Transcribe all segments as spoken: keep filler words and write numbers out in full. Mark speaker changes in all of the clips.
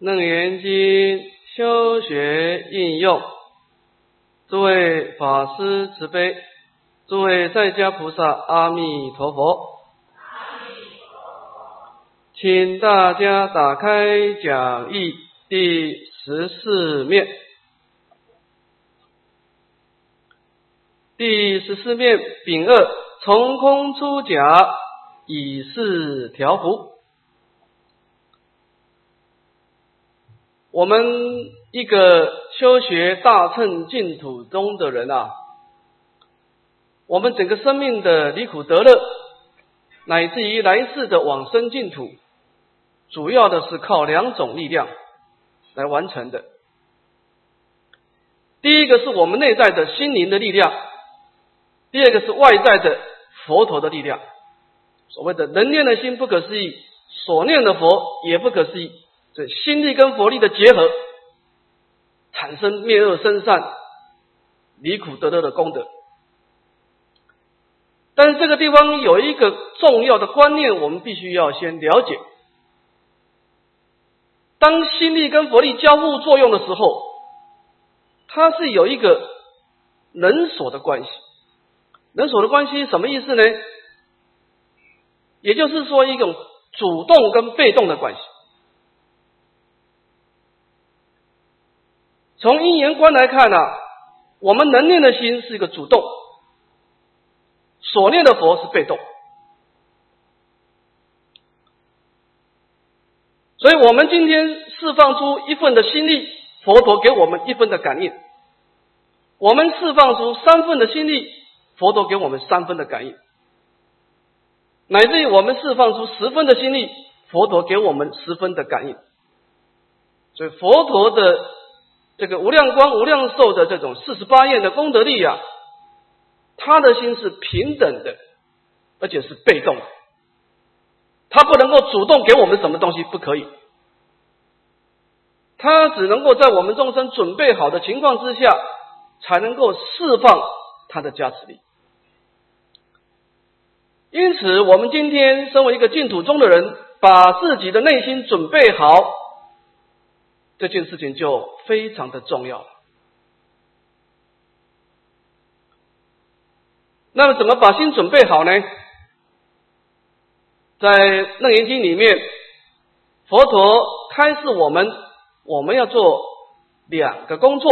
Speaker 1: 楞严经修学应用，诸位法师慈悲，诸位在家菩萨阿弥陀佛。请大家打开讲义第十四面。第十四面丙二，从空出假，以示调伏。我们一个修学大乘净土中的人啊，我们整个生命的离苦得乐，乃至于来世的往生净土，主要的是靠两种力量来完成的。第一个是我们内在的心灵的力量，第二个是外在的佛陀的力量。所谓的人念的心不可思议，所念的佛也不可思议，这心力跟佛力的结合，产生灭恶生善、离苦得乐的功德。但是这个地方有一个重要的观念，我们必须要先了解。当心力跟佛力交互作用的时候，它是有一个人所的关系。人所的关系什么意思呢？也就是说一种主动跟被动的关系。从因缘观来看啊，我们能念的心是一个主动，所念的佛是被动。所以我们今天释放出一份的心力，佛陀给我们一分的感应；我们释放出三分的心力，佛陀给我们三分的感应；乃至于我们释放出十分的心力，佛陀给我们十分的感应。所以佛陀的这个无量光无量寿的这种四十八愿的功德力啊，他的心是平等的，而且是被动的。他不能够主动给我们什么东西，不可以。他只能够在我们众生准备好的情况之下，才能够释放他的加持力。因此我们今天身为一个净土中的人，把自己的内心准备好，这件事情就非常的重要了。那么怎么把心准备好呢？在楞严经里面，佛陀开示我们，我们要做两个工作。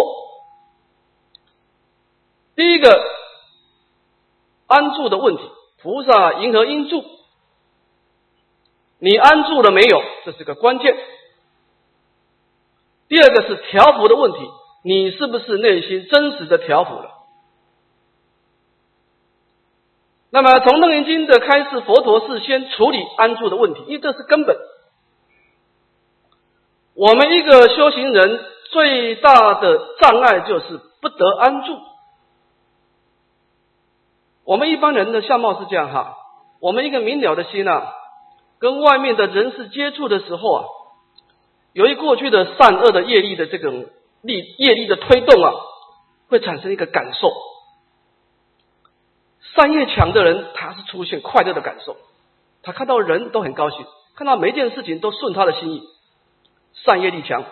Speaker 1: 第一个，安住的问题，菩萨云何应住？你安住了没有？这是个关键。第二个是调伏的问题，你是不是内心真实的调伏了？那么从楞严经的开示，佛陀是先处理安住的问题，因为这是根本。我们一个修行人最大的障碍就是不得安住。我们一般人的相貌是这样哈，我们一个明了的心啊，跟外面的人事接触的时候啊，由于过去的善恶的业力的这种力业力的推动啊，会产生一个感受。善业强的人，他是出现快乐的感受，他看到人都很高兴，看到每一件事情都顺他的心意，善业力强。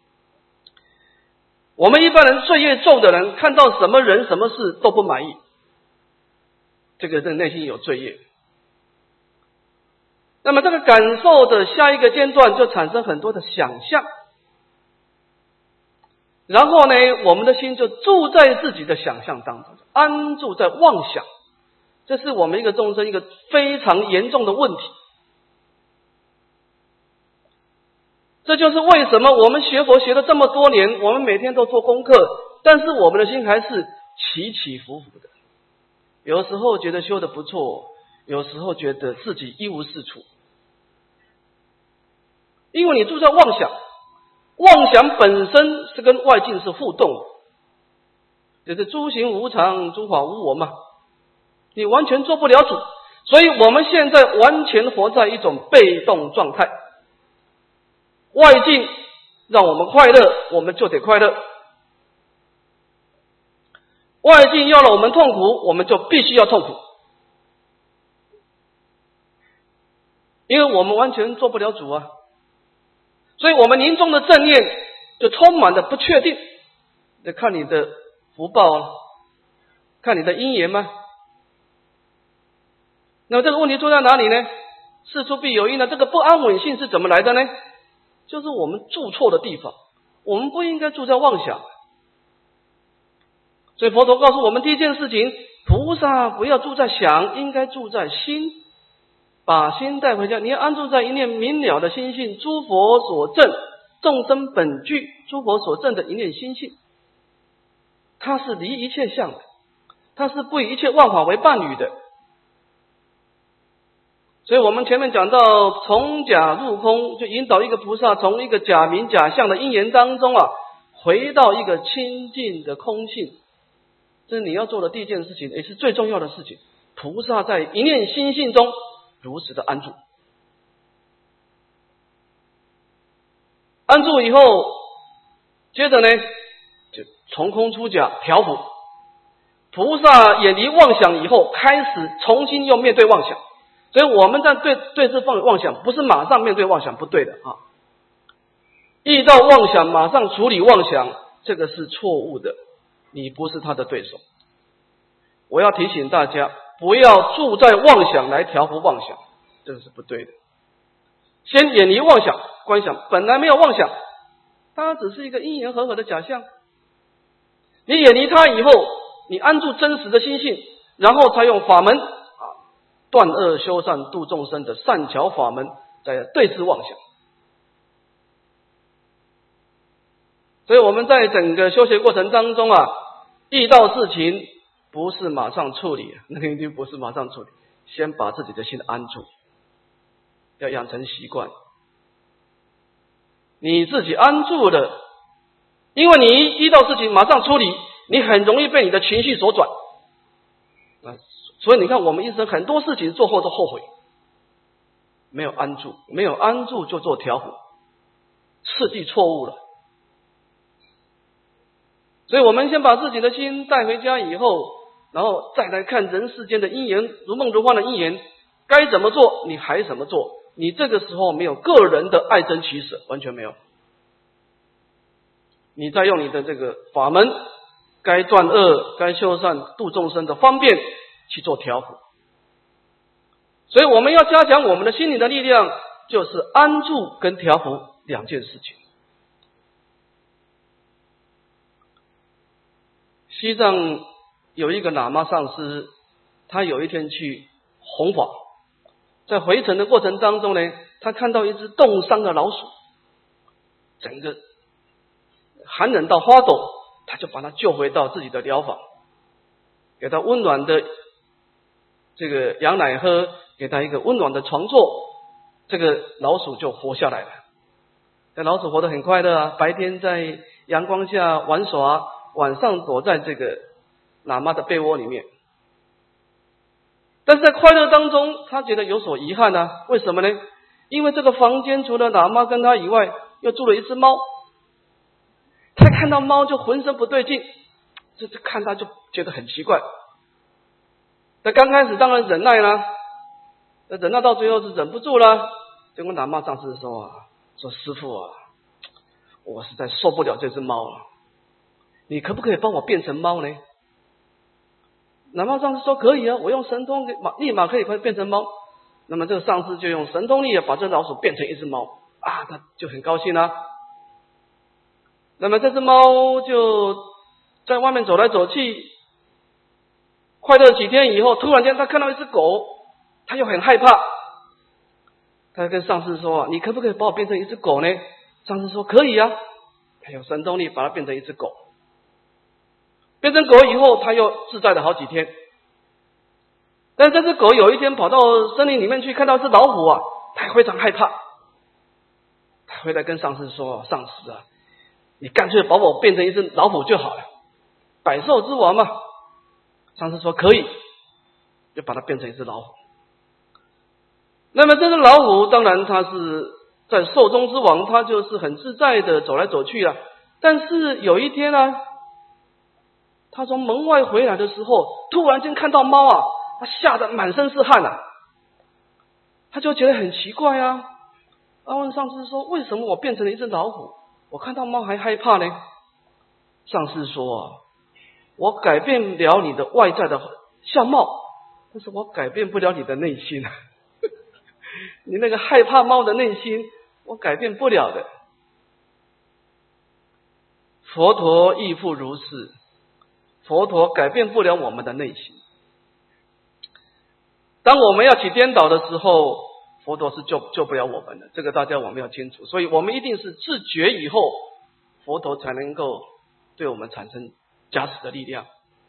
Speaker 1: 我们一般人罪业重的人，看到什么人什么事都不满意，这个人内心有罪业。那么这个感受的下一个阶段就产生很多的想象，然后呢，我们的心就住在自己的想象当中，安住在妄想。这是我们一个众生一个非常严重的问题。这就是为什么我们学佛学了这么多年，我们每天都做功课，但是我们的心还是起起伏伏的。有时候觉得修得不错，有时候觉得自己一无是处。因为你住在妄想，妄想本身是跟外境是互动的，就是诸行无常，诸法无我嘛。你完全做不了主，所以我们现在完全活在一种被动状态。外境让我们快乐，我们就得快乐；外境要让我们痛苦，我们就必须要痛苦。因为我们完全做不了主啊。 所以我们临终的正念就充满了不确定，得看你的福报啊，看你的因缘吗？那么这个问题出在哪里呢？事出必有因呢，这个不安稳性是怎么来的呢？就是我们住错的地方，我们不应该住在妄想。所以佛陀告诉我们第一件事情，菩萨不要住在想，应该住在心，把心带回家。你要安住在一念明了的心性，诸佛所证，众生本具，诸佛所证的一念心性，它是离一切相的，它是不以一切万法为伴侣的。所以我们前面讲到从假入空，就引导一个菩萨从一个假名假相的因缘当中啊，回到一个清净的空性。这是你要做的第一件事情，也是最重要的事情。菩萨在一念心性中如实的安住，安住以后，接着呢就从空出假，调伏。菩萨远离妄想以后，开始重新又面对妄想。所以我们在对对峙妄想，不是马上面对妄想，不对的啊！遇到妄想马上处理妄想，这个是错误的，你不是他的对手。我要提醒大家，不要住在妄想来调伏妄想，这个是不对的。先远离妄想观想，本来没有妄想，它只是一个因缘和合的假象。你远离它以后，你安住真实的心性，然后才用法门断恶修善度众生的善巧法门，在对治妄想。所以我们在整个修学过程当中啊，遇到事情不是马上处理，那个一定不是马上处理，先把自己的心安住，要养成习惯。你自己安住了，因为你遇到事情马上处理，你很容易被你的情绪所转。所以你看，我们一生很多事情做后都后悔，没有安住，没有安住就做调伏，次第错误了。所以我们先把自己的心带回家以后，然后再来看人世间的因缘，如梦如幻的因缘，该怎么做你还怎么做，你这个时候没有个人的爱憎取舍，完全没有。你再用你的这个法门，该断恶该修善度众生的方便去做调伏。所以我们要加强我们的心灵的力量，就是安住跟调伏两件事情。西藏有一个喇嘛上师，他有一天去弘法，在回程的过程当中呢，他看到一只冻伤的老鼠，整个寒冷到发抖，他就把它救回到自己的疗房，给他温暖的这个羊奶喝，给他一个温暖的床座，这个老鼠就活下来了。那老鼠活得很快乐啊，白天在阳光下玩耍，晚上躲在这个喇嘛的被窝里面。但是在快乐当中，他觉得有所遗憾啊，为什么呢？因为这个房间除了喇嘛跟他以外，又住了一只猫。他看到猫就浑身不对劲，这这看他就觉得很奇怪。那刚开始当然忍耐啦，那忍耐到最后是忍不住了，就跟喇嘛上师说啊，说师父啊，我实在受不了这只猫了，你可不可以帮我变成猫呢？喇嘛上师说可以啊，我用神通马立马可以变成猫。那么这个上师就用神通力把这老鼠变成一只猫啊，他就很高兴啦、啊。那么这只猫就在外面走来走去，快乐几天以后，突然间他看到一只狗，他又很害怕，他跟上师说，你可不可以把我变成一只狗呢？上师说可以啊，他有神通力把它变成一只狗。变成狗以后，他又自在了好几天。但这只狗有一天跑到森林里面去，看到一只老虎啊，他非常害怕，他回来跟上师说，上师啊，你干脆把我变成一只老虎就好了，百兽之王嘛。上师说可以，就把它变成一只老虎。那么这只老虎当然它是在兽中之王，它就是很自在的走来走去了。但是有一天呢、啊，他从门外回来的时候，突然间看到猫啊，他吓得满身是汗啊，他就觉得很奇怪啊， 他问上师说：“为什么我变成了一只老虎？我看到猫还害怕呢？”上师说：“啊，我改变不了你的外在的相貌，但是我改变不了你的内心。你那个害怕猫的内心，我改变不了的。”佛陀亦复如是，佛陀改变不了我们的内心。当我们要起颠倒的时候，佛陀是救救不了我们的，这个大家我们要清楚。所以我们一定是自觉以后，佛陀才能够对我们产生加持的力量。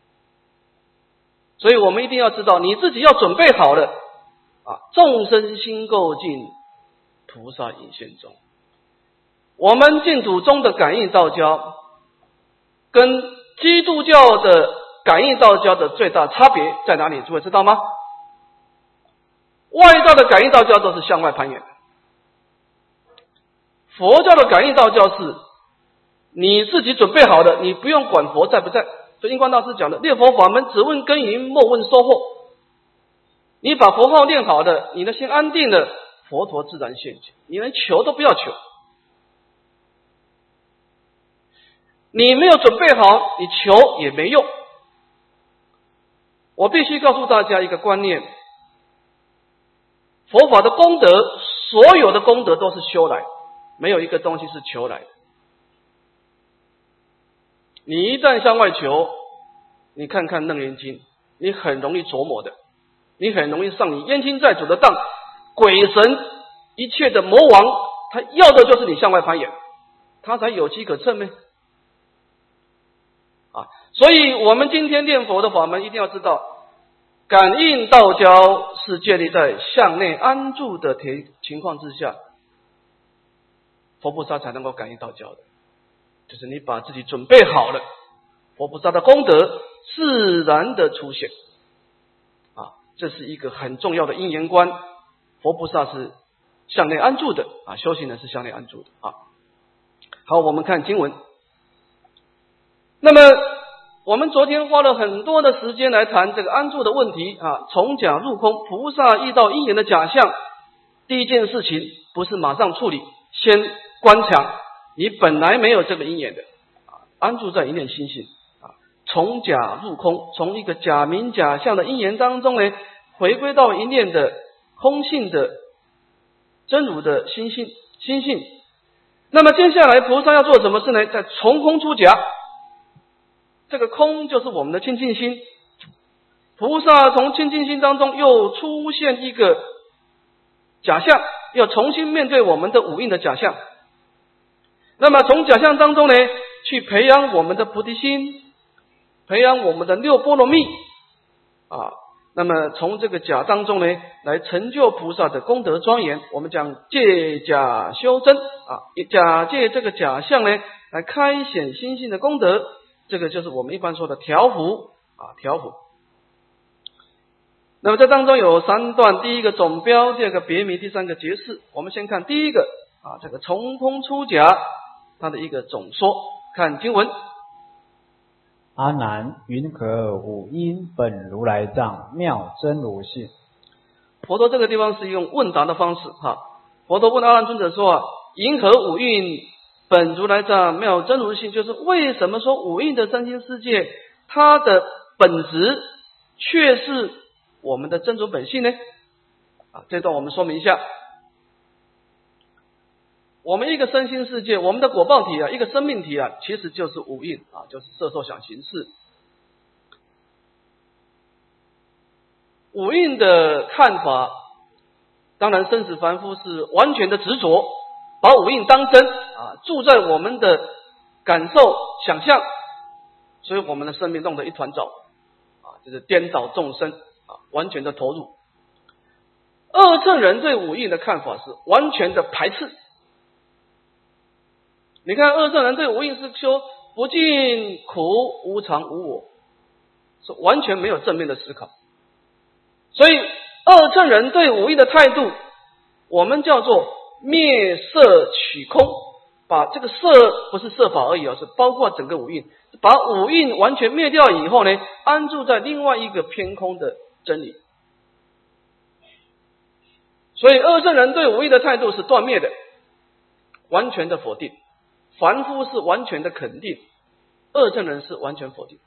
Speaker 1: 所以我们一定要知道，你自己要准备好了啊！众生心垢尽，菩萨隐现中。我们净土中的感应道交，跟基督教的感应道交的最大差别在哪里？诸位知道吗？外道的感应道交都是向外攀援的，佛教的感应道交是你自己准备好的，你不用管佛在不在。所以印光大师讲的，念佛法门只问耕耘，莫问收获。你把佛号念好的，你的心安定了，佛陀自然现前，你连求都不要求。你没有准备好，你求也没用。我必须告诉大家一个观念，佛法的功德，所有的功德都是修来，没有一个东西是求来的。你一旦向外求，你看看楞严经，你很容易琢磨的，你很容易上你冤亲债主的当，鬼神一切的魔王，他要的就是你向外攀援，他才有机可乘呢。啊，所以我们今天念佛的法门，一定要知道，感应道交是建立在向内安住的情况之下，佛菩萨才能够感应道交的。就是你把自己准备好了，佛菩萨的功德自然的出现。啊，这是一个很重要的因缘观。佛菩萨是向内安住的啊，修行人是向内安住的啊。好，我们看经文。那么我们昨天花了很多的时间来谈这个安住的问题啊，从假入空，菩萨遇到因缘的假象，第一件事情不是马上处理，先观察你本来没有这个因缘的啊，安住在一念心性啊，从假入空，从一个假名假相的因缘当中呢，回归到一念的空性的真如的心性心性。那么接下来菩萨要做什么事呢？在从空出假。这个空就是我们的清净心，菩萨从清净心当中又出现一个假象，要重新面对我们的五蕴的假象。那么从假象当中呢，去培养我们的菩提心，培养我们的六波罗蜜啊。那么从这个假当中呢，来成就菩萨的功德庄严。我们讲借假修真啊，假借这个假象呢，来开显心性的功德。这个就是我们一般说的调伏啊，调伏。那么这当中有三段，第一个总标，第二个别名，第三个解释。我们先看第一个啊，这个从空出假，它的一个总说。看经文：
Speaker 2: 阿难，云何五因本如来藏，妙真如性？
Speaker 1: 佛陀这个地方是用问答的方式哈。佛陀问阿难尊者说啊，云何五蕴本如来藏，妙真如性，就是为什么说五蕴的身心世界，它的本质却是我们的真如本性呢？啊，这段我们说明一下。我们一个身心世界，我们的果报体啊，一个生命体啊，其实就是五蕴啊，就是色受想行识。五蕴的看法，当然生死凡夫是完全的执着，把五蕴当真啊，住在我们的感受想象，所以我们的生命弄得一团糟啊，就是颠倒众生啊，完全的投入。二乘人对五蕴的看法是完全的排斥。你看二乘人对五蕴是说不尽苦、无常、无我，是完全没有正面的思考。所以二乘人对五蕴的态度，我们叫做灭色取空，把这个色不是色法而已啊，是包括整个五蕴，把五蕴完全灭掉以后呢，安住在另外一个偏空的真理。所以二乘人对五蕴的态度是断灭的完全的否定，凡夫是完全的肯定，二乘人是完全否定。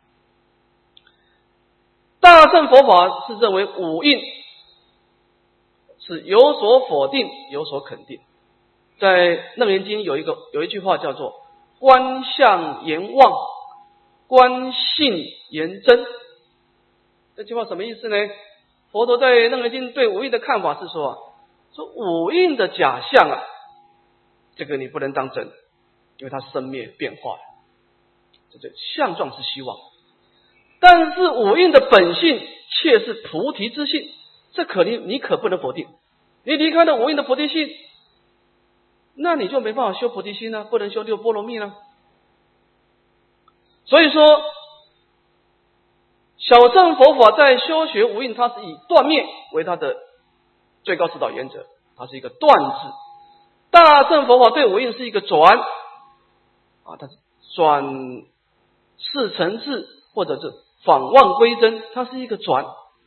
Speaker 1: 大乘佛法是认为五蕴是有所否定，有所肯定。在楞严经有一个有一句话叫做观相言妄，观性言真。这句话什么意思呢？佛陀在楞严经对五蕴的看法是说啊，说五蕴的假象啊，这个你不能当真，因为它生灭变化了，这就相状是虚妄。但是五蕴的本性却是菩提之性，这可你你可不能否定。你离开了五蕴的菩提性，那你就没办法修菩提心了，不能修六波罗蜜了。所以说小乘佛法在修学五蕴，它是以断灭为它的最高指导原则，它是一个断字。大乘佛法对五蕴是一个转啊，它是转世成智，或者是返妄归真，它是一个转。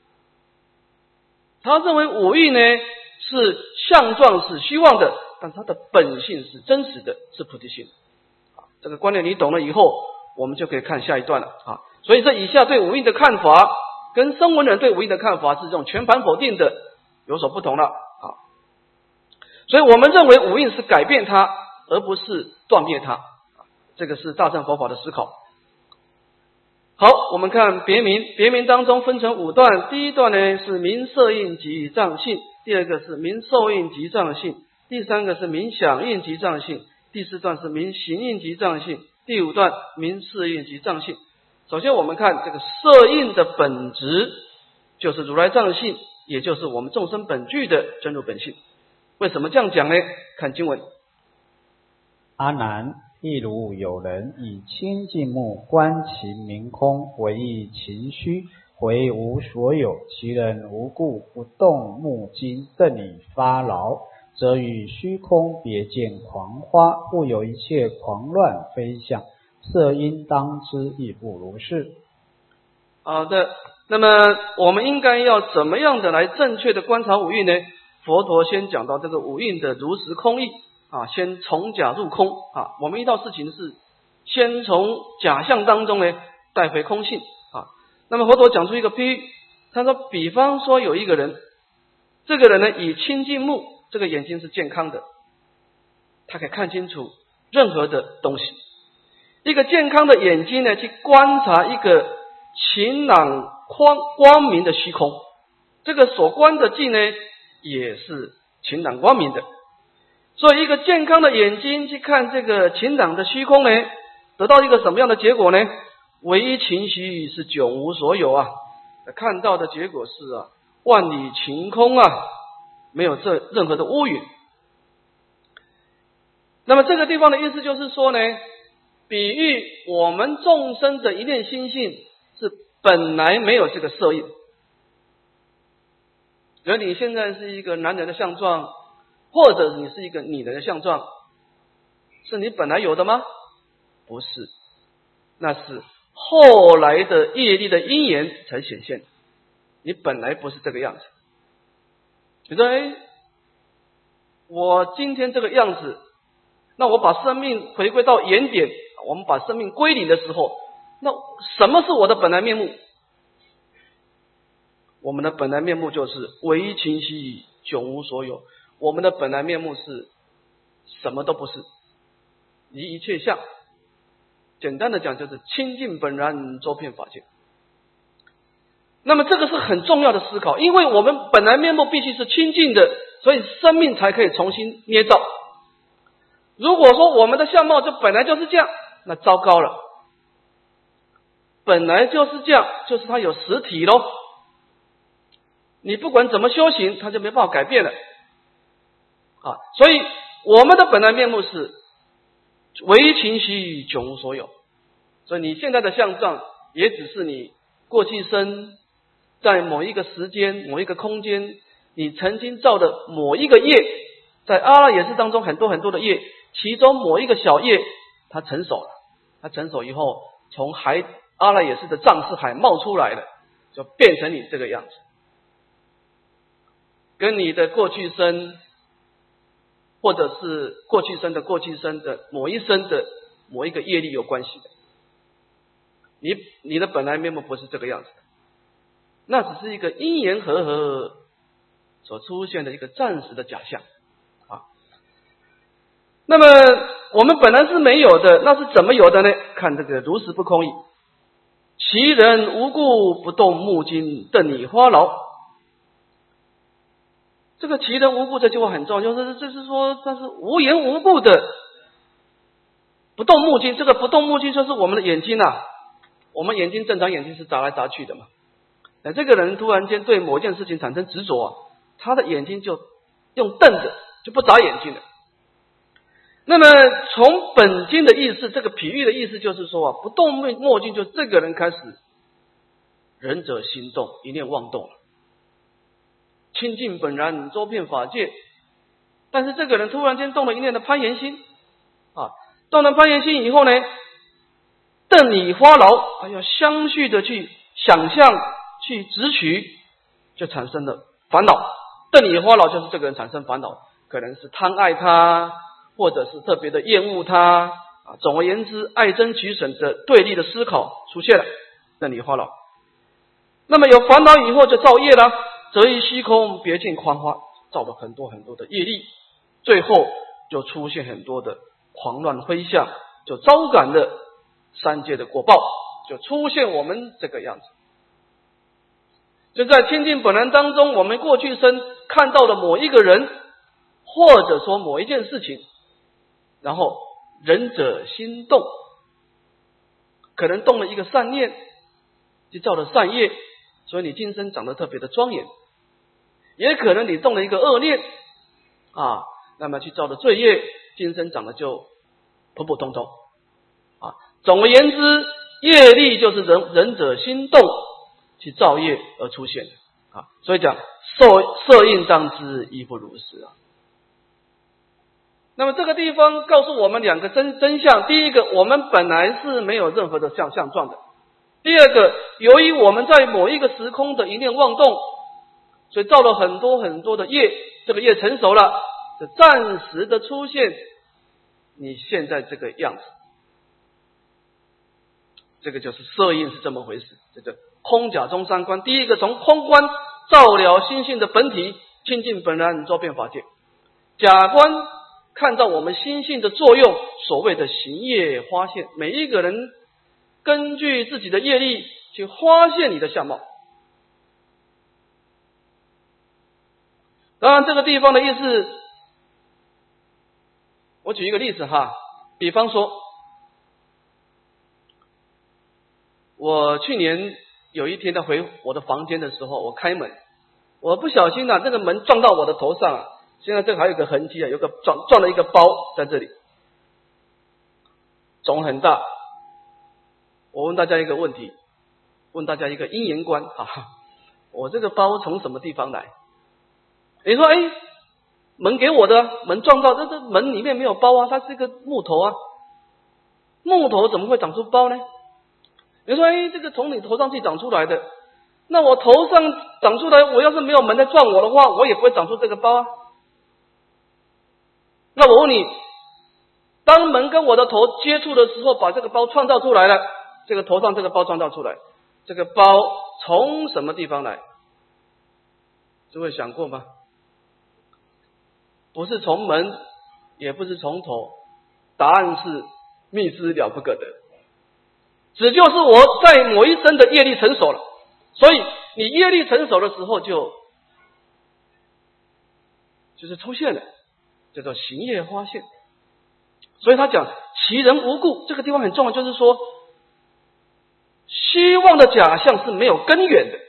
Speaker 1: 他认为五蕴呢是相状是虚妄的，但它的本性是真实的，是菩提心。啊，这个观念你懂了以后，我们就可以看下一段了啊。所以这以下对五蕴的看法，跟声闻人对五蕴的看法是这种全盘否定的，有所不同了啊。所以我们认为五蕴是改变它，而不是断灭它。这个是大乘佛法的思考。好，我们看别名，别名当中分成五段。第一段呢是名色印及障性，第二个是名受印及障性，第三个是名响印及障性，第四段是名行印及障性，第五段名事印及障性。首先我们看这个色印的本质，就是如来藏性，也就是我们众生本具的真如本性。为什么这样讲呢？看经文。
Speaker 2: 阿难，亦如有人以清净目观其明空，为意情虚，回无所有，其人无故不动目睛，瞪以发劳，则与虚空别见狂花，故有一切狂乱非相，色应当知亦不如是。
Speaker 1: 好的，那么我们应该要怎么样的来正确的观察五蕴呢？佛陀先讲到这个五蕴的如实空义啊，先从假入空啊。我们遇到事情是先从假象当中呢带回空性啊。那么佛陀讲出一个譬喻，他说比方说有一个人，这个人呢以清净目，这个眼睛是健康的，他可以看清楚任何的东西。一个健康的眼睛呢去观察一个晴朗光光明的虚空，这个所观的境呢也是晴朗光明的。所以一个健康的眼睛去看这个晴朗的虚空呢，得到一个什么样的结果呢？唯一情虚是迥无所有啊，看到的结果是啊，万里晴空啊，没有这任何的乌云。那么这个地方的意思就是说呢，比喻我们众生的一念心性是本来没有这个色印。而你现在是一个男人的相状，或者你是一个女人的相状，是你本来有的吗？不是，那是后来的业力的因缘才显现，你本来不是这个样子。你说哎，我今天这个样子，那我把生命回归到原点，我们把生命归零的时候，那什么是我的本来面目？我们的本来面目就是唯一清晰，迥无所有。我们的本来面目是什么都不是，离一切相。简单的讲就是清净本然，周遍法界。那么这个是很重要的思考，因为我们本来面目必须是清净的，所以生命才可以重新捏造。如果说我们的相貌就本来就是这样，那糟糕了。本来就是这样，就是它有实体咯。你不管怎么修行，它就没办法改变了啊！所以我们的本来面目是唯一情虚，迥无所有。所以你现在的相状，也只是你过去生在某一个时间、某一个空间，你曾经造的某一个业，在阿赖耶识当中很多很多的业，其中某一个小业，它成熟了，它成熟以后，从海阿赖耶识的藏识海冒出来了，就变成你这个样子。跟你的过去生或者是过去生的过去生的某一生的某一个业力有关系的。你你的本来面目不是这个样子的，那只是一个因缘和合所出现的一个暂时的假象啊。那么我们本来是没有的，那是怎么有的呢？看这个如实不空义，其人无故不动目睛瞪你花劳。这个其人无故这句话很重要，就是就是说它是无缘无故的不动目睛。这个不动目睛就是我们的眼睛啊，我们眼睛正常眼睛是眨来眨去的嘛。那这个人突然间对某件事情产生执着啊，他的眼睛就用瞪着，就不眨眼睛了。那么从本经的意思，这个比喻的意思就是说啊，不动墨镜，就这个人开始仁者心动，一念妄动了，清净本然，周遍法界。但是这个人突然间动了一念的攀缘心啊，动了攀缘心以后呢，瞪你花劳，哎呀，相续的去想象，去执取，就产生了烦恼。瞪你花劳就是这个人产生烦恼，可能是贪爱他，或者是特别的厌恶他啊。总而言之，爱憎取舍的对立的思考出现了，瞪你花劳。那么有烦恼以后就造业了，则以虚空别尽狂花，造了很多很多的业力，最后就出现很多的狂乱非相，就招感了三界的果报，就出现我们这个样子。就在清净本然当中，我们过去生看到的某一个人，或者说某一件事情，然后仁者心动，可能动了一个善念，就造了善业，所以你今生长得特别的庄严。也可能你动了一个恶念啊，那么去造的罪业，今生长得就普普通通啊。总而言之，业力就是人仁者心动去造业而出现的啊。所以讲色色应当知，亦不如是啊。那么这个地方告诉我们两个真真相：第一个，我们本来是没有任何的相相状的；第二个，由于我们在某一个时空的一念妄动，所以造了很多很多的业，这个业成熟了，就暂时的出现你现在这个样子。这个就是色应是这么回事。这个空假中三观，第一个从空观照了心性的本体，清净本然，周遍法界；假观看到我们心性的作用，所谓的行业发现，每一个人根据自己的业力去发现你的相貌。当然这个地方的意思，我举一个例子哈，比方说我去年有一天在回我的房间的时候，我开门，我不小心啊，这个门撞到我的头上啊，现在这还有个痕迹啊，有个撞撞了一个包在这里，肿很大。我问大家一个问题，问大家一个因缘观啊，我这个包从什么地方来？你说，哎，门给我的，门撞到，这这门里面没有包啊，它是一个木头啊，木头怎么会长出包呢？你说，哎，这个从你头上去长出来的，那我头上长出来，我要是没有门在撞我的话，我也不会长出这个包啊。那我问你，当门跟我的头接触的时候，把这个包创造出来了，这个头上这个包创造出来，这个包从什么地方来？诸位想过吗？不是从门，也不是从头，答案是密之了不可得。只就是我在某一生的业力成熟了，所以你业力成熟的时候就就是出现了，叫做行业发现。所以他讲其人无故，这个地方很重要，就是说希望的假象是没有根源的。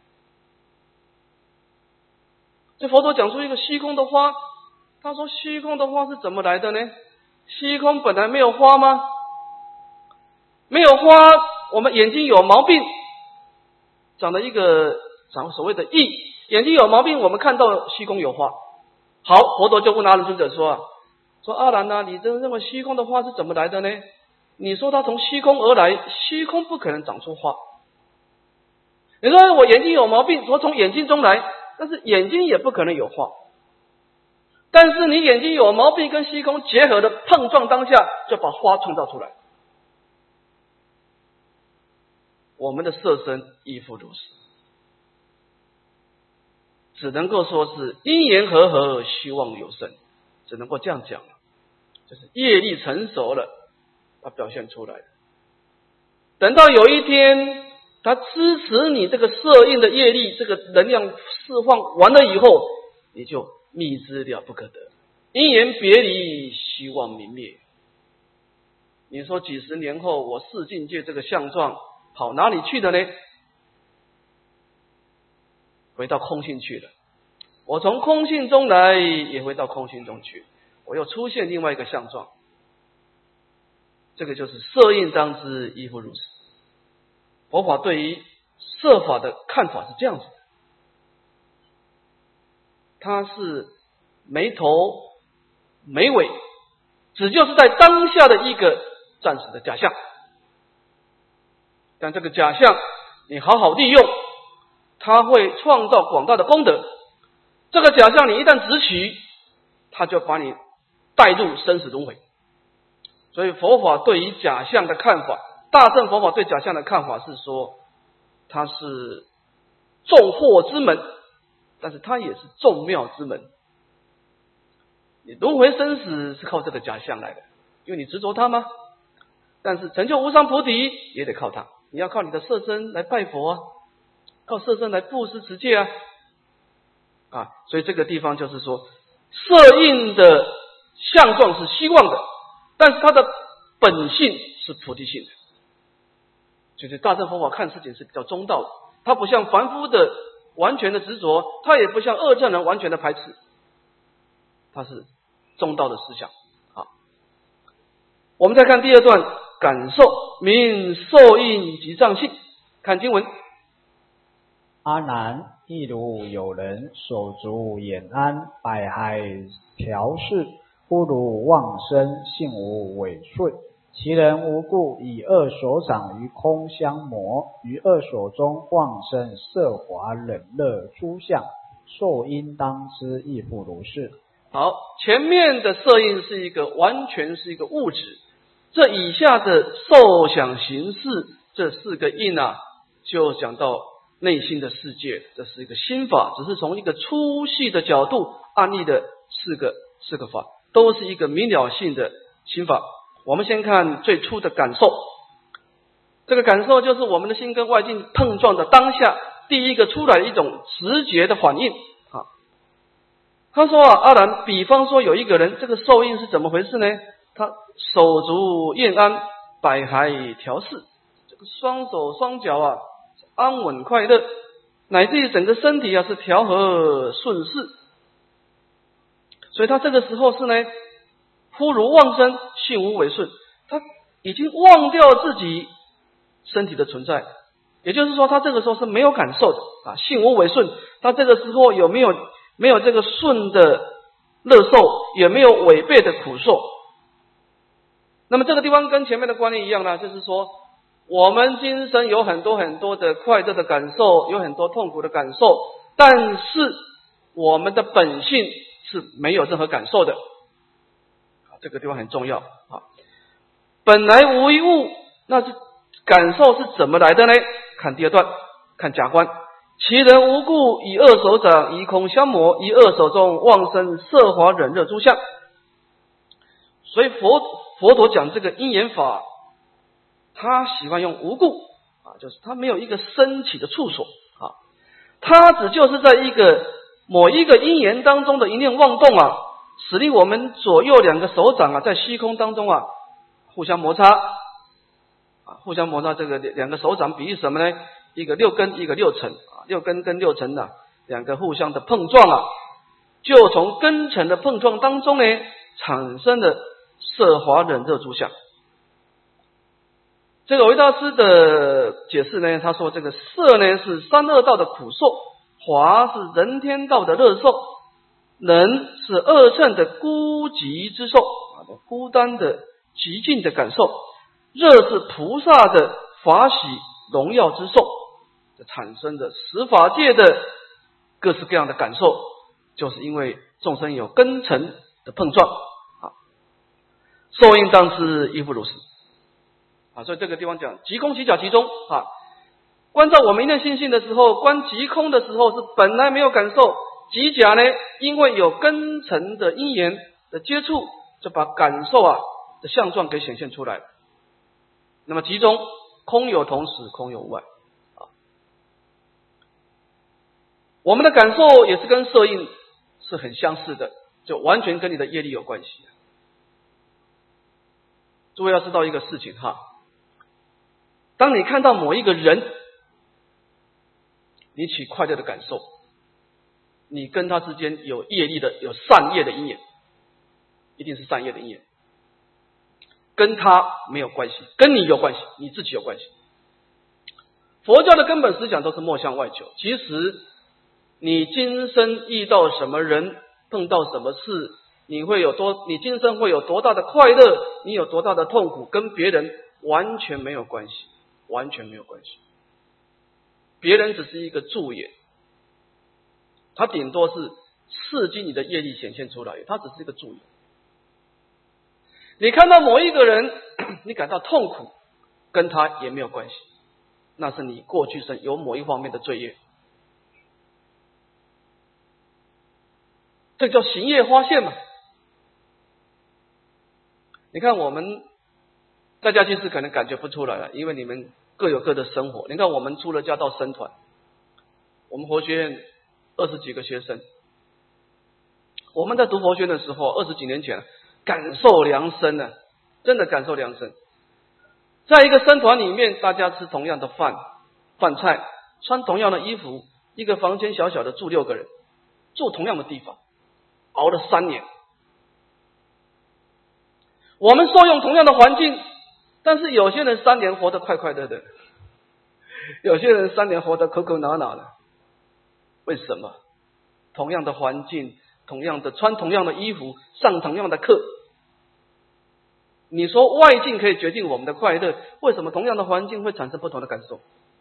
Speaker 1: 这佛陀讲出一个虚空的花，他说虚空的花是怎么来的呢？虚空本来没有花吗？没有花，我们眼睛有毛病，长了一个长所谓的翳，眼睛有毛病，我们看到虚空有花。好，佛陀就问阿难尊者说啊，说阿难啊，你真认为虚空的花是怎么来的呢？你说它从虚空而来，虚空不可能长出花。你说我眼睛有毛病，说从眼睛中来，但是眼睛也不可能有花。 但是你眼睛有毛病跟虚空结合的碰撞当下，就把花创造出来。我们的色身亦复如是，只能够说是因缘和合，希望有生，只能够这样讲了。就是业力成熟了，它表现出来。等到有一天，它支持你这个摄应的业力，这个能量释放完了以后，你就觅之了不可得。因缘别离，希望泯灭。你说几十年后，我四境界这个相状跑哪里去的呢？回到空性去了。我从空性中来，也回到空性中去。我又出现另外一个相状，这个就是色应当知，亦复如是。佛法对于色法的看法是这样子的，它是没头没尾，只就是在当下的一个暂时的假象。但这个假象你好好利用，它会创造广大的功德。这个假象你一旦执取，它就把你带入生死轮回。所以佛法对于假象的看法，大乘佛法对假象的看法是说，它是众惑之门，但是它也是众妙之门。你轮回生死是靠这个假象来的，因为你执着它吗？但是成就无上菩提也得靠它，你要靠你的色身来拜佛啊，靠色身来布施持戒啊，啊，所以这个地方就是说，色应的相状是希望的，但是它的本性是菩提性的。就是大乘佛法看事情是比较中道的，它不像凡夫的完全的执着，它也不像恶正人完全的排斥，它是中道的思想。好，我们再看第二段，感受名受应及藏性。看经文：
Speaker 2: 阿难，亦如有人手足眼安，百骸调饰，忽如妄生，性无违顺。其人无故以二手掌于空相磨，于二手中妄生色华冷热诸相，受应当知，亦复如是。
Speaker 1: 好，前面的色应是一个完全是一个物质，这以下的受想行识这四个应啊，就讲到内心的世界，这是一个心法，只是从一个粗细的角度案例的四个四个法，都是一个明了性的心法。我们先看最初的感受，这个感受就是我们的心跟外境碰撞的当下，第一个出来的一种直觉的反应啊。他说啊，阿难，比方说有一个人，这个受应是怎么回事呢？他手足晏安，百骸调适，这个双手双脚啊安稳快乐，乃至于整个身体啊是调和顺势，所以他这个时候是呢，忽如妄生，性无违顺，他已经忘掉自己身体的存在，也就是说他这个时候是没有感受的啊，性无违顺，他这个时候有没有没有这个顺的乐受，也没有违背的苦受。那么这个地方跟前面的观念一样呢，就是说我们今生有很多很多的快乐的感受，有很多痛苦的感受，但是我们的本性是没有任何感受的，这个地方很重要啊。本来无一物，那是感受是怎么来的呢？看第二段，看假观。其人无故以二手掌以空相磨，以二手中妄生色华冷热诸相。所以佛佛陀讲这个因缘法，他喜欢用无故啊，就是他没有一个升起的处所啊，他只就是在一个某一个因缘当中的一念妄动啊，使令我们左右两个手掌啊在虚空当中啊互相摩擦啊，互相摩擦。这个两个手掌比喻什么呢？一个六根，一个六尘啊，六根跟六尘啊两个互相的碰撞啊，就从根尘的碰撞当中呢产生了色华冷热诸相。这个维大师的解释呢，他说这个色呢是三恶道的苦受，华是人天道的乐受，冷是二乘的孤寂之受啊，孤单的寂静的感受，热是菩萨的法喜荣耀之受，这产生的十法界的各式各样的感受。 就是因为众生有根尘的碰撞啊，受应当知亦复如是啊。所以这个地方讲即空即假即中啊。观照我们一念心性的时候，观即空的时候是本来没有感受，即假呢，因为有根尘的因缘的接触，就把感受啊的相状给显现出来了。那么即中空有同时，空有无碍啊。我们的感受也是跟色应是很相似的，就完全跟你的业力有关系。诸位要知道一个事情哈，当你看到某一个人，你起快乐的感受，你跟他之间有业力的，有善业的因缘，一定是善业的因缘，跟他没有关系，跟你有关系，你自己有关系。佛教的根本思想都是莫向外求，其实你今生遇到什么人，碰到什么事，你会有多，你今生会有多大的快乐，你有多大的痛苦，跟别人完全没有关系，完全没有关系。别人只是一个助眼，他顶多是刺激你的业力显现出来，他只是一个助眼。你看到某一个人，你感到痛苦，跟他也没有关系，那是你过去生有某一方面的罪业，这叫行业花现嘛。你看我们在家居士可能感觉不出来了，因为你们各有各的生活。你看我们出了家到僧团，我们佛学院二十几个学生，我们在读佛学院的时候，二十几年前感受良深呢、啊，真的感受良深。在一个僧团里面，大家吃同样的饭饭菜，穿同样的衣服，一个房间小小的住六个人，住同样的地方，熬了三年。我们受用同样的环境，但是有些人三年活得快快乐乐，有些人三年活得口口恼恼的。为什么？同样的环境，同样的穿同样的衣服，上同样的课。你说外境可以决定我们的快乐，为什么同样的环境会产生不同的感受？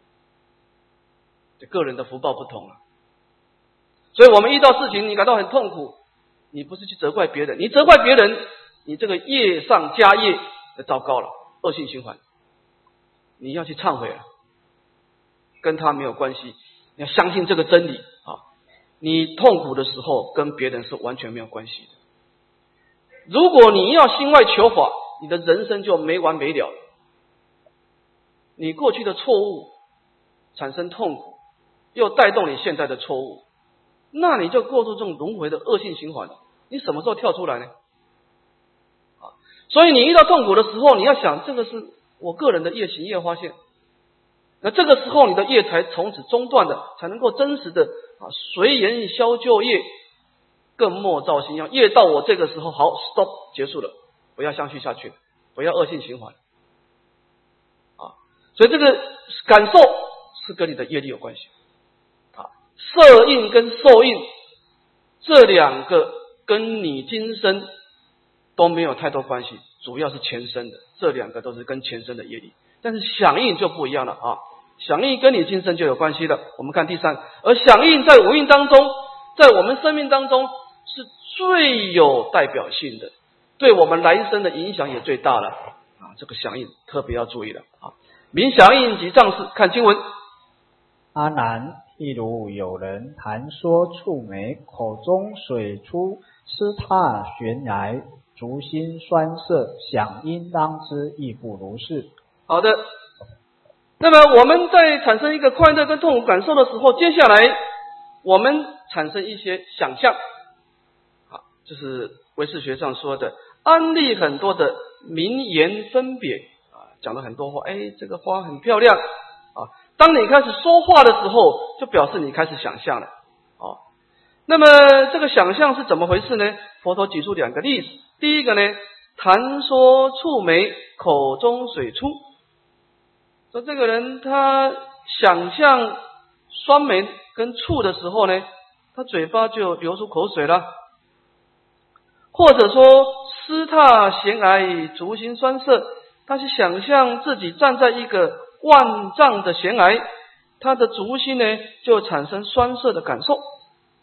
Speaker 1: 这个人的福报不同了。所以我们遇到事情你感到很痛苦，你不是去责怪别人，你责怪别人，你这个业上加业，糟糕了，恶性循环。你要去忏悔了，跟他没有关系，你要相信这个真理啊！你痛苦的时候跟别人是完全没有关系的。如果你要心外求法，你的人生就没完没了了。你过去的错误产生痛苦，又带动你现在的错误，那你就过出这种轮回的恶性循环了。你什么时候跳出来呢？啊，所以你遇到痛苦的时候，你要想这个是我个人的业行业发现，那这个时候你的业才从此中断的，才能够真实的啊随缘消旧业，更莫造新样。业到我这个时候好 stop 结束了，不要相续下去，不要恶性循环啊。所以这个感受是跟你的业力有关系啊。色应跟受应这两个跟你今生都没有太多关系，主要是前生的，这两个都是跟前生的业力。但是响应就不一样了啊，响应跟你今生就有关系了。我们看第三，而响应在五蕴当中，在我们生命当中是最有代表性的，对我们来生的影响也最大了啊。这个响应特别要注意了啊。明响应及障事，看经文。
Speaker 2: 阿难，譬如有人谈说触媒，口中水出，湿踏悬崖，足心酸涩，想应当知亦复如是。
Speaker 1: 好的，那么我们在产生一个快乐跟痛苦感受的时候，接下来我们产生一些想象，好，这是唯识学上说的安立很多的名言分别啊，讲了很多话，哎，这个花很漂亮啊。当你开始说话的时候，就表示你开始想象了啊。那么这个想象是怎么回事呢？佛陀举出两个例子，第一个呢，谈说触媒，口中水出。说这个人他想象酸梅跟醋的时候呢，他嘴巴就流出口水了。或者说湿踏悬崖，足心酸涩，他是想象自己站在一个万丈的悬崖，他的足心呢就产生酸涩的感受。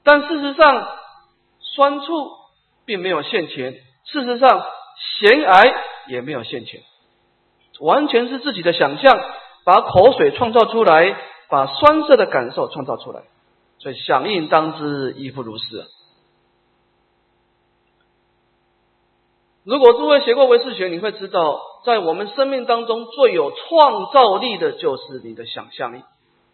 Speaker 1: 但事实上酸醋并没有现前，事实上咸癌也没有现前，完全是自己的想象，把口水创造出来，把酸涩的感受创造出来。所以响应当知，亦复如是。如果诸位学过唯识学，你会知道，在我们生命当中最有创造力的就是你的想象力。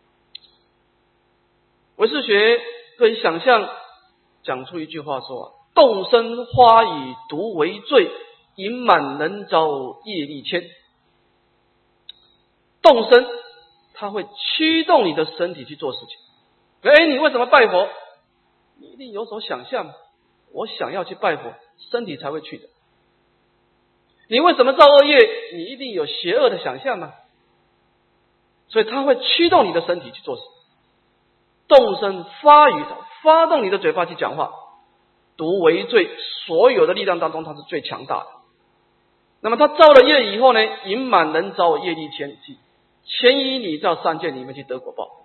Speaker 1: 唯识学对想象讲出一句话说：动身花以毒为罪，盈满能招业力牵。动身，它会驱动你的身体去做事情。哎，你为什么拜佛？你一定有所想象，我想要去拜佛，身体才会去的。你为什么造恶业？你一定有邪恶的想象吗？所以它会驱动你的身体去做事。动身发语，发动你的嘴巴去讲话。毒为罪，所有的力量当中它是最强大的。那么它造了业以后呢，盈满能招业力牵，牵引你到三界里面去得果报。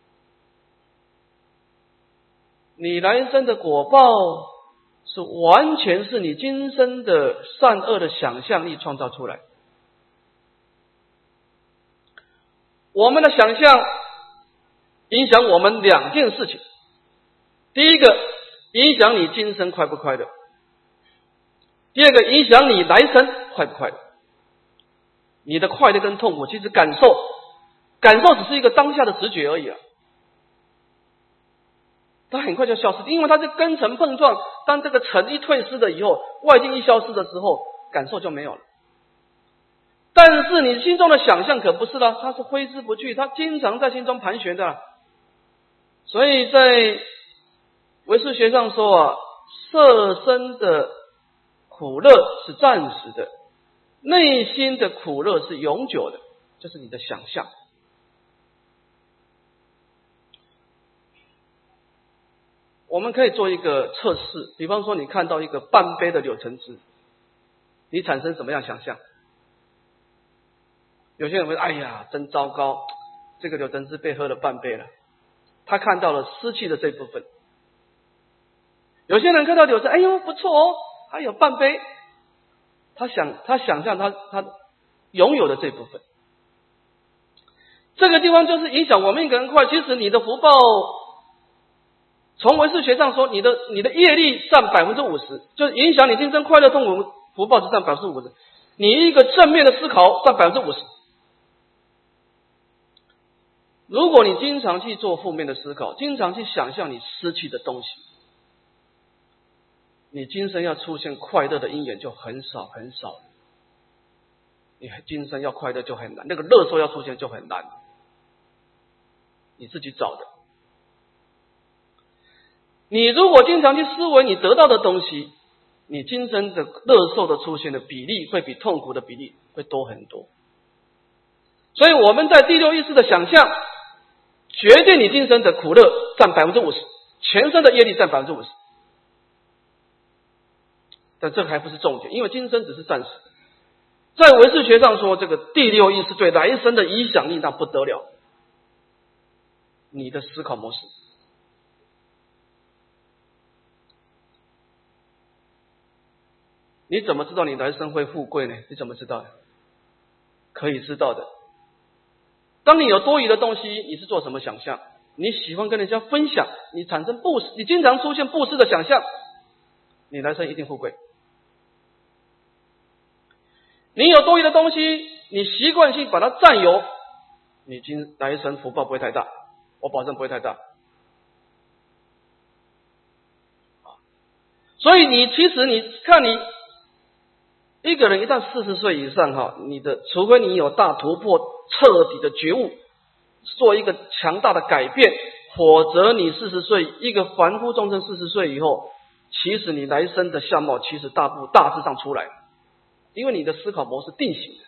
Speaker 1: 你来生的果报是完全是你今生的善恶的想象力创造出来。我们的想象影响我们两件事情，第一个影响你今生快不快乐，第二个影响你来生快不快乐。你的快乐跟痛苦其实感受感受只是一个当下的直觉而已啊，它很快就消失，因为它是跟尘碰撞，当这个尘一退失了以后，外境一消失的时候，感受就没有了。但是你心中的想象可不是的，它是挥之不去，它经常在心中盘旋的。所以在唯识学上说啊，色身的苦乐是暂时的，内心的苦乐是永久的，就是你的想象。我们可以做一个测试，比方说你看到一个半杯的柳橙汁，你产生什么样想象？有些人会说，哎呀真糟糕，这个柳橙汁被喝了半杯了，他看到了失去的这部分。有些人看到柳橙，哎呦不错哦，还有半杯，他想他想象他他拥有的这部分。这个地方就是影响我们一个人快。其实你的福报，从唯识学上说，你的你的业力占百分之五十，就是影响你今生快乐痛苦福报是占百分之五十。你一个正面的思考占百分之五十。如果你经常去做负面的思考，经常去想象你失去的东西，你今生要出现快乐的因缘就很少很少，你今生要快乐就很难，那个乐受要出现就很难，你自己找的。你如果经常去思维你得到的东西，你今生的乐受的出现的比例会比痛苦的比例会多很多。所以我们在第六意识的想象决定你今生的苦乐占百分之五十，全身的业力占百分之五十。但这还不是重点，因为今生只是暂时。在唯识学上说，这个第六意识对来生的影响力那不得了。你的思考模式，你怎么知道你来生会富贵呢？你怎么知道的？可以知道的。当你有多余的东西，你是做什么想象？你喜欢跟人家分享，你产生布施，你经常出现布施的想象，你来生一定富贵。你有多余的东西，你习惯性把它占有，你今来生福报不会太大，我保证不会太大。所以你其实你看你一个人一旦四十岁以上哈，你的除非你有大突破、彻底的觉悟，做一个强大的改变，否则你四十岁一个凡夫众生四十岁以后，其实你来生的相貌其实大部大致上出来了，因为你的思考模式定型的。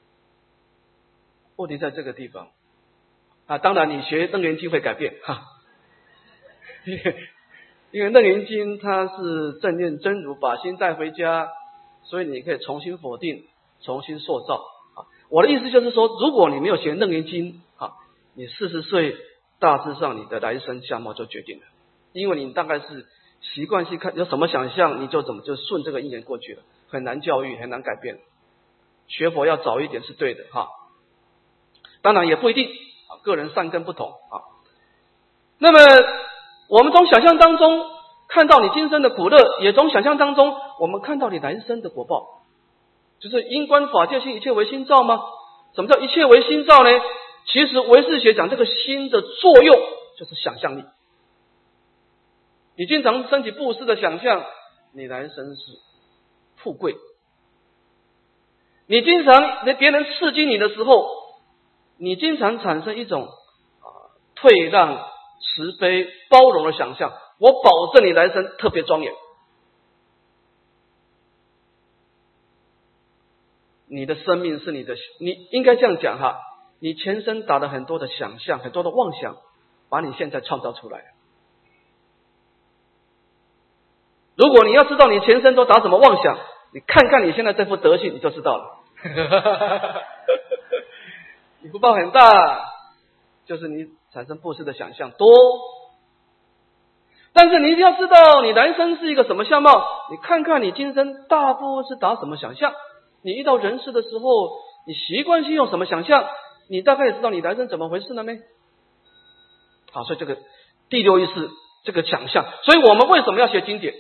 Speaker 1: 问题在这个地方啊，当然你学楞严经会改变哈，因为因为楞严经它是正念真如，把心带回家。所以你可以重新否定，重新塑造啊！我的意思就是说，如果你没有学楞严经啊，你四十岁大致上你的来生相貌就决定了。 因为你大概是习惯性看有什么想象，你就怎么就顺这个因缘过去了，很难教育，很难改变。学佛要早一点是对的哈，当然也不一定，个人善根不同啊。那么我们从想象当中看到你今生的苦乐，也从想象当中我们看到你来生的果报，就是因观法界心，一切为心造吗？什么叫一切为心造呢？其实唯识学讲这个心的作用就是想象力。你经常升起布施的想象，你来生是富贵。你经常别人刺激你的时候，你经常产生一种啊退让、慈悲、包容的想象，我保证你来生特别庄严。你的生命是你的，你应该这样讲哈，你前生打了很多的想象，很多的妄想，把你现在创造出来。如果你要知道你前生都打什么妄想，你看看你现在这副德性，你就知道了。你福报很大，就是你产生布施的想象多。但是你一定要知道你来生是一个什么相貌，你看看你今生大部分是打什么想象，你遇到人事的时候，你习惯性用什么想象，你大概也知道你来生怎么回事了没？好，所以这个第六意识这个想象，所以我们为什么要学经典？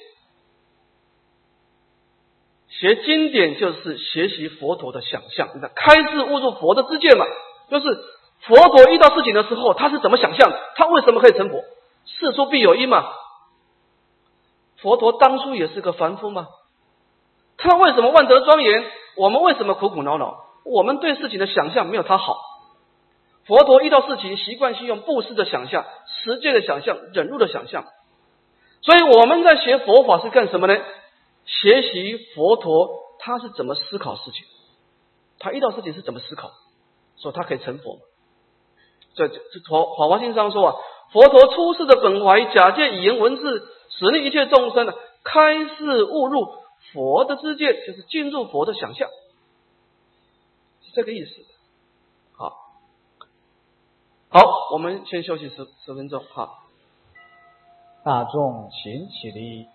Speaker 1: 学经典就是学习佛陀的想象，你看开示悟入佛的知见嘛，就是佛陀遇到事情的时候，他是怎么想象的？他为什么可以成佛？事出必有因嘛。佛陀当初也是个凡夫嘛，他为什么万德庄严？我们为什么苦苦恼恼？我们对事情的想象没有他好。佛陀遇到事情习惯性用布施的想象、持戒的想象、忍辱的想象。所以我们在学佛法是干什么呢？学习佛陀他是怎么思考事情，他遇到事情是怎么思考，所以他可以成佛。这这华华经上说啊，佛陀出世的本怀，假借语言文字，使令一切众生啊开示悟入佛的知见，就是进入佛的想象，是这个意思。好，好，我们先休息十十分钟。好，
Speaker 2: 大众请起立。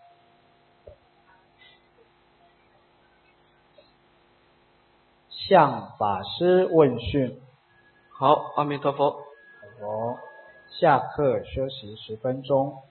Speaker 2: 向法师问讯。
Speaker 1: 好，阿弥陀佛。
Speaker 2: 好，下课休息十分钟。